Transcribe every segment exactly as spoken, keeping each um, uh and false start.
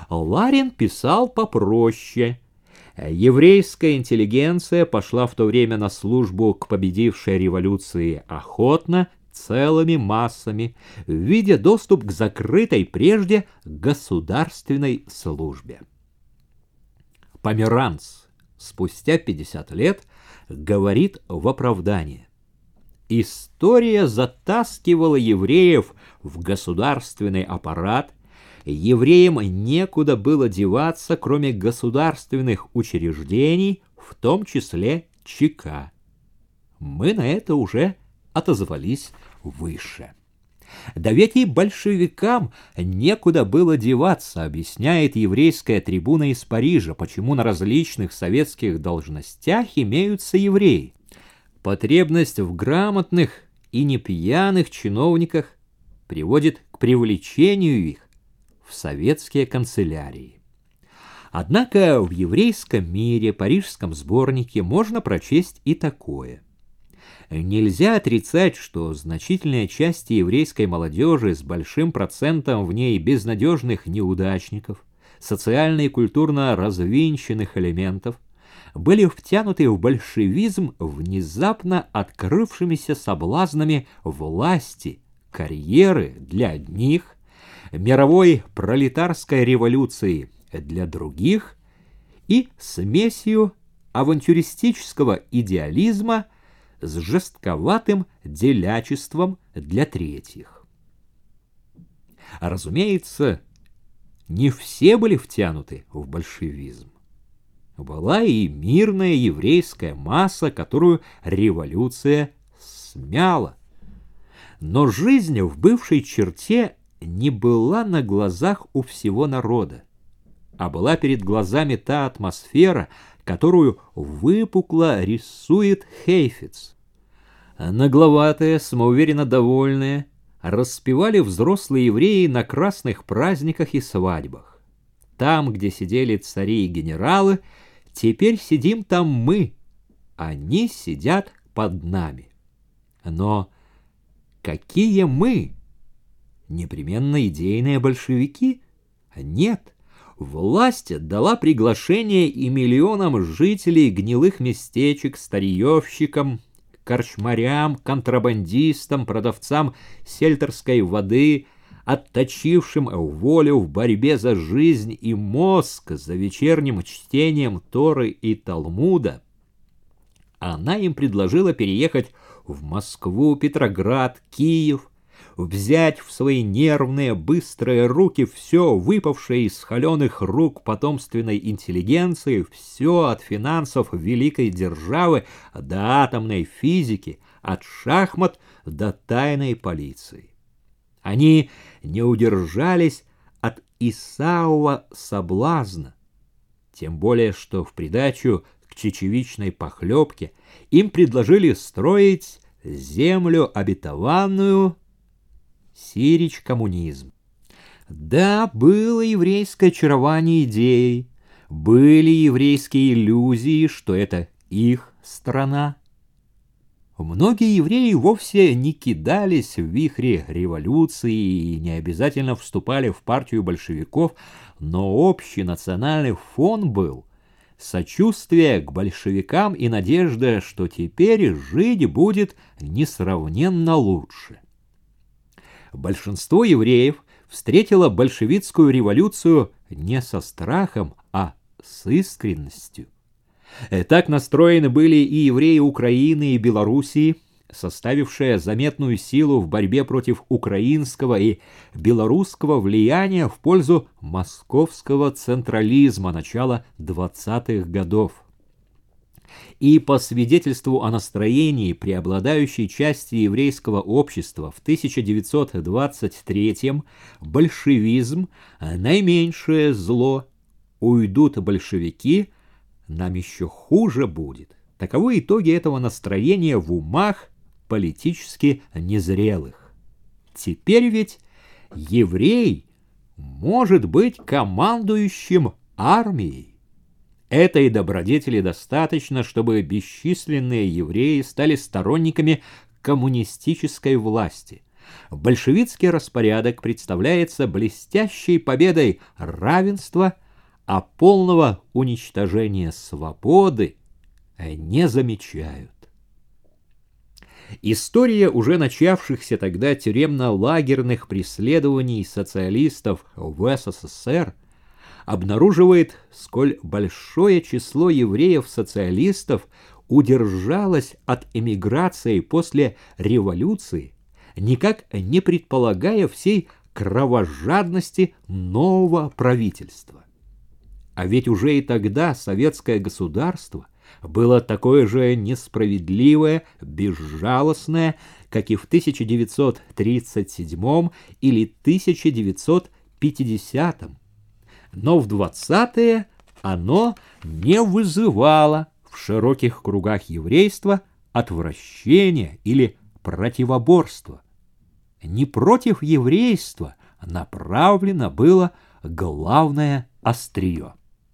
Ларин писал попроще. Еврейская интеллигенция пошла в то время на службу к победившей революции охотно, целыми массами, видя доступ к закрытой прежде государственной службе. Померанц спустя пятьдесят лет говорит в оправдание: история затаскивала евреев в государственный аппарат, евреям некуда было деваться, кроме государственных учреждений, в том числе ЧК. Мы на это уже отозвались выше. Да ведь и большевикам некуда было деваться, объясняет еврейская трибуна из Парижа, почему на различных советских должностях имеются евреи. Потребность в грамотных и не пьяных чиновниках приводит к привлечению их в советские канцелярии. Однако в еврейском мире, парижском сборнике можно прочесть и такое. Нельзя отрицать, что значительная часть еврейской молодежи с большим процентом в ней безнадежных неудачников, социально и культурно развинченных элементов, были втянуты в большевизм внезапно открывшимися соблазнами власти, карьеры для одних, мировой пролетарской революции для других и смесью авантюристического идеализма с жестковатым делячеством для третьих. Разумеется, не все были втянуты в большевизм. Была и мирная еврейская масса, которую революция смяла. Но жизнь в бывшей черте не была на глазах у всего народа, а была перед глазами та атмосфера, которую выпукло рисует Хейфиц. Нагловатые, самоуверенно довольные, распевали взрослые евреи на красных праздниках и свадьбах. Там, где сидели цари и генералы, теперь сидим там мы, они сидят под нами. Но какие мы? Непременно идейные большевики? Нет. Власть дала приглашение и миллионам жителей гнилых местечек, старьевщикам, корчмарям, контрабандистам, продавцам сельтерской воды, отточившим волю в борьбе за жизнь и мозг, за вечерним чтением Торы и Талмуда. Она им предложила переехать в Москву, Петроград, Киев, взять в свои нервные, быстрые руки все выпавшее из холеных рук потомственной интеллигенции, все от финансов великой державы до атомной физики, от шахмат до тайной полиции. Они не удержались от Исаова соблазна, тем более что в придачу к чечевичной похлебке им предложили строить землю обетованную, сирич коммунизм. Да, было еврейское очарование идей, были еврейские иллюзии, что это их страна. Многие евреи вовсе не кидались в вихре революции и не обязательно вступали в партию большевиков, но общий национальный фон был сочувствие к большевикам и надежда, что теперь жить будет несравненно лучше. Большинство евреев встретило большевистскую революцию не со страхом, а с искренностью. Так настроены были и евреи Украины и Белоруссии, составившие заметную силу в борьбе против украинского и белорусского влияния в пользу московского централизма начала двадцатых годов. И по свидетельству о настроении преобладающей части еврейского общества в тысяча девятьсот двадцать третьем большевизм – наименьшее зло. Уйдут большевики, нам еще хуже будет. Таковы итоги этого настроения в умах политически незрелых. Теперь ведь еврей может быть командующим армией. Этой добродетели достаточно, чтобы бесчисленные евреи стали сторонниками коммунистической власти, большевистский распорядок представляется блестящей победой равенства, а полного уничтожения свободы не замечают. История уже начавшихся тогда тюремно-лагерных преследований социалистов в СССР обнаруживает, сколь большое число евреев-социалистов удержалось от эмиграции после революции, никак не предполагая всей кровожадности нового правительства. А ведь уже и тогда советское государство было такое же несправедливое, безжалостное, как и в тысяча девятьсот тридцать седьмом или тысяча девятьсот пятидесятом. Но в двадцатые оно не вызывало в широких кругах еврейства отвращения или противоборства. Не против еврейства направлено было главное острие.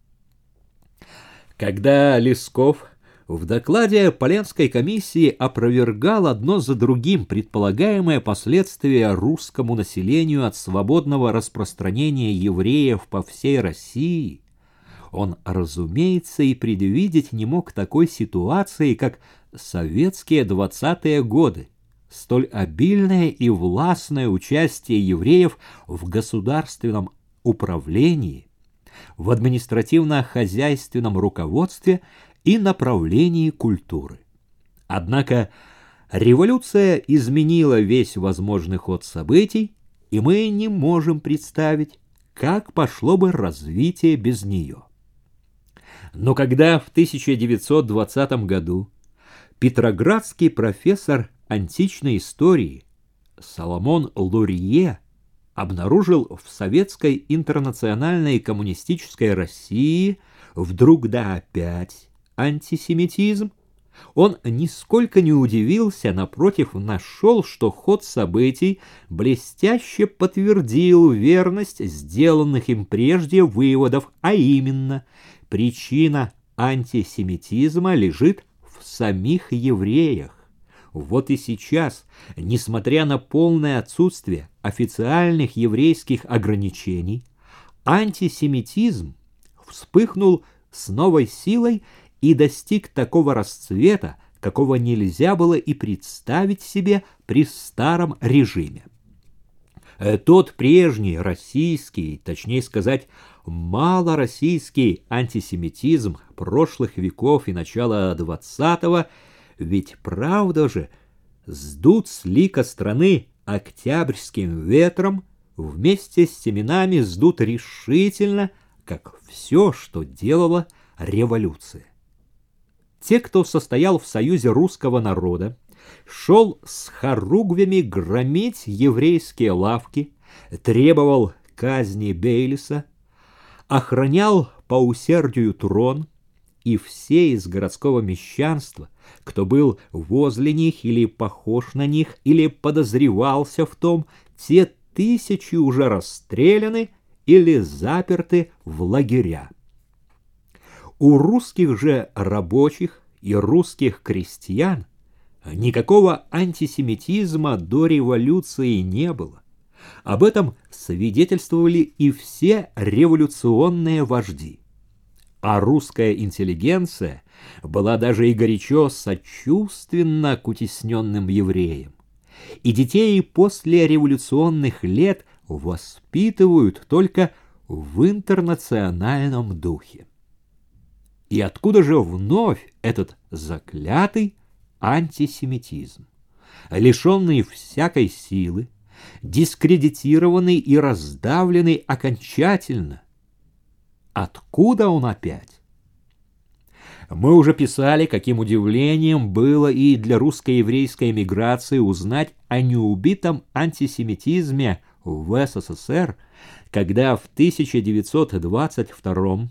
Когда Лесков в докладе Поленской комиссии опровергал одно за другим предполагаемые последствия русскому населению от свободного распространения евреев по всей России, он, разумеется, и предвидеть не мог такой ситуации, как советские двадцатые годы, столь обильное и властное участие евреев в государственном управлении, в административно-хозяйственном руководстве и направлении культуры. Однако революция изменила весь возможный ход событий, и мы не можем представить, как пошло бы развитие без нее. Но когда в тысяча девятьсот двадцатом году петроградский профессор античной истории Соломон Лурье обнаружил в советской интернациональной коммунистической России вдруг да опять антисемитизм, он нисколько не удивился, напротив, нашел, что ход событий блестяще подтвердил верность сделанных им прежде выводов, а именно, причина антисемитизма лежит в самих евреях. Вот и сейчас, несмотря на полное отсутствие официальных еврейских ограничений, антисемитизм вспыхнул с новой силой и достиг такого расцвета, какого нельзя было и представить себе при старом режиме. Тот прежний российский, точнее сказать, малороссийский антисемитизм прошлых веков и начала двадцатого, ведь правда же, сдут с лика страны октябрьским ветром, вместе с семенами сдут решительно, как все, что делала революция. Те, кто состоял в союзе русского народа, шел с хоругвями громить еврейские лавки, требовал казни Бейлиса, охранял по усердию трон, и все из городского мещанства, кто был возле них или похож на них, или подозревался в том, те тысячи уже расстреляны или заперты в лагеря. У русских же рабочих и русских крестьян никакого антисемитизма до революции не было. Об этом свидетельствовали и все революционные вожди. А русская интеллигенция была даже и горячо сочувственна к утесненным евреям. И детей после революционных лет воспитывают только в интернациональном духе. И откуда же вновь этот заклятый антисемитизм, лишенный всякой силы, дискредитированный и раздавленный окончательно? Откуда он опять? Мы уже писали, каким удивлением было и для русско-еврейской эмиграции узнать о неубитом антисемитизме в СССР, когда в тысяча девятьсот двадцать втором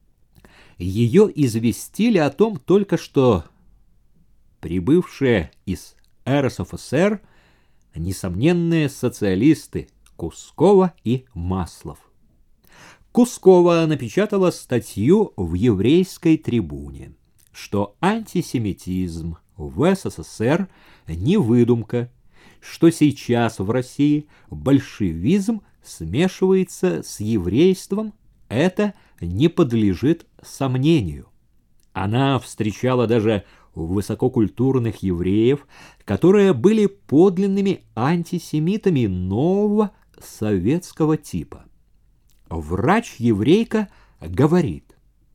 ее известили о том только что прибывшие из РСФСР несомненные социалисты Кускова и Маслов. Кускова напечатала статью в «Еврейской трибуне», что антисемитизм в СССР не выдумка, что сейчас в России большевизм смешивается с еврейством, это не подлежит сомнению. Она встречала даже высококультурных евреев, которые были подлинными антисемитами нового советского типа. Врач-еврейка говорит: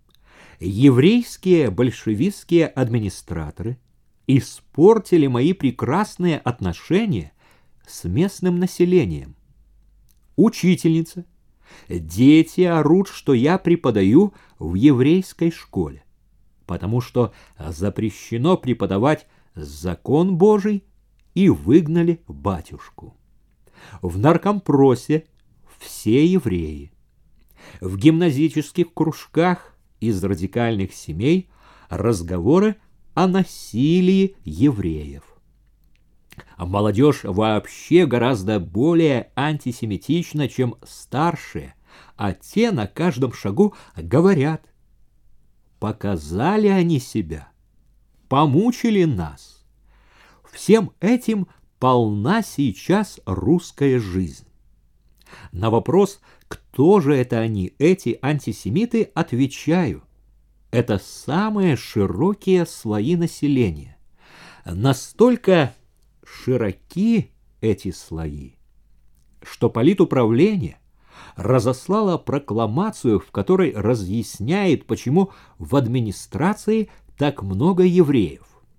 еврейские большевистские администраторы испортили мои прекрасные отношения с местным населением. Учительница: дети орут, что я преподаю в еврейской школе, потому что запрещено преподавать закон Божий, и выгнали батюшку. В наркомпросе все евреи. В гимназических кружках из радикальных семей разговоры о насилии евреев. А молодежь вообще гораздо более антисемитична, чем старшие, а те на каждом шагу говорят: показали они себя, помучили нас. Всем этим полна сейчас русская жизнь. На вопрос, кто же это они, эти антисемиты, отвечаю: это самые широкие слои населения. Настолько широки эти слои, что политуправление разослало прокламацию, в которой разъясняет, почему в администрации так много евреев.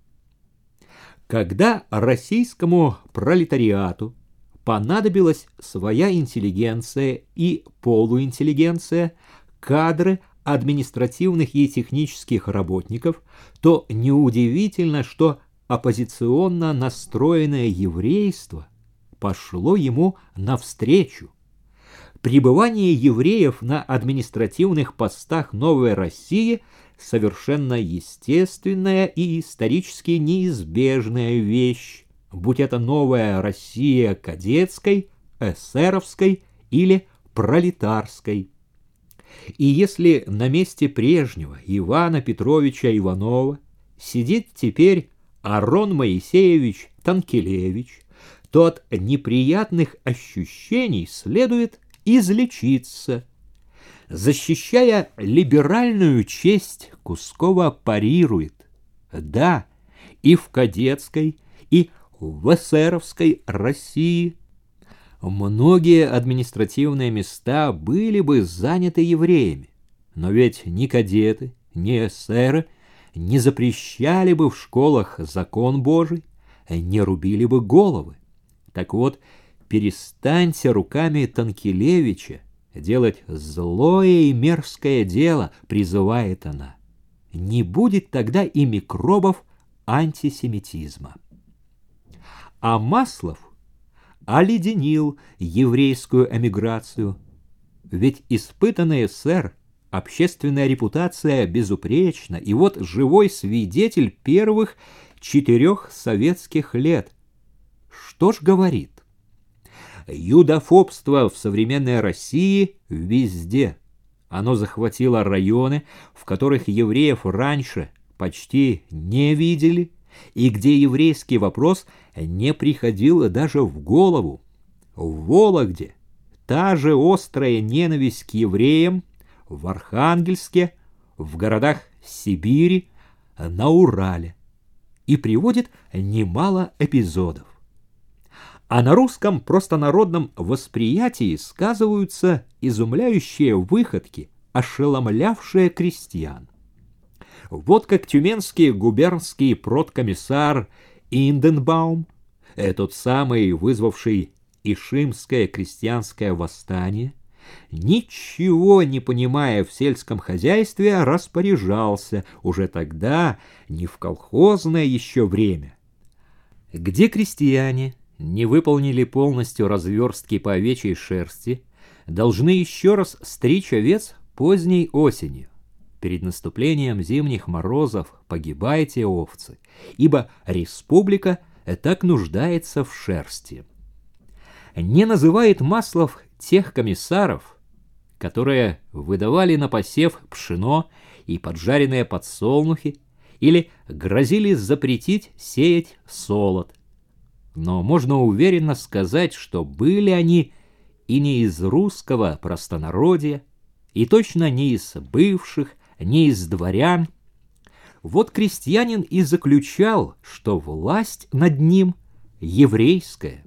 Когда российскому пролетариату понадобилась своя интеллигенция и полуинтеллигенция, кадры административных и технических работников, то неудивительно, что оппозиционно настроенное еврейство пошло ему навстречу. Пребывание евреев на административных постах новой России совершенно естественная и исторически неизбежная вещь, будь это новая Россия кадетской, эсеровской или пролетарской. И если на месте прежнего Ивана Петровича Иванова сидит теперь Арон Моисеевич Танкелевич, то от неприятных ощущений следует излечиться. Защищая либеральную честь, Кускова парирует: да, и в кадетской, и в эсеровской России многие административные места были бы заняты евреями, но ведь ни кадеты, ни эсеры не запрещали бы в школах закон Божий, не рубили бы головы. Так вот, перестаньте руками Танкелевича делать злое и мерзкое дело, призывает она. Не будет тогда и микробов антисемитизма. А Маслов оледенил еврейскую эмиграцию. Ведь испытанный эсер, общественная репутация безупречна, и вот живой свидетель первых четырех советских лет. Что ж говорит? Юдофобство в современной России везде. Оно захватило районы, в которых евреев раньше почти не видели, и где еврейский вопрос не приходил даже в голову. В Вологде та же острая ненависть к евреям, в Архангельске, в городах Сибири, на Урале. И приводит немало эпизодов. А на русском простонародном восприятии сказываются изумляющие выходки, ошеломлявшие крестьян. Вот как тюменский губернский продкомиссар Инденбаум, тот самый, вызвавший Ишимское крестьянское восстание, ничего не понимая в сельском хозяйстве, распоряжался уже тогда, не в колхозное еще время. Где крестьяне не выполнили полностью разверстки по овечьей шерсти, должны еще раз стричь овец поздней осенью. Перед наступлением зимних морозов погибайте, овцы, ибо республика так нуждается в шерсти. Не называет Маслов тех комиссаров, которые выдавали на посев пшено и поджаренные подсолнухи или грозили запретить сеять солод. но можно уверенно сказать, что были они и не из русского простонародья, и точно не из бывших, не из дворян. Вот крестьянин и заключал, что власть над ним еврейская.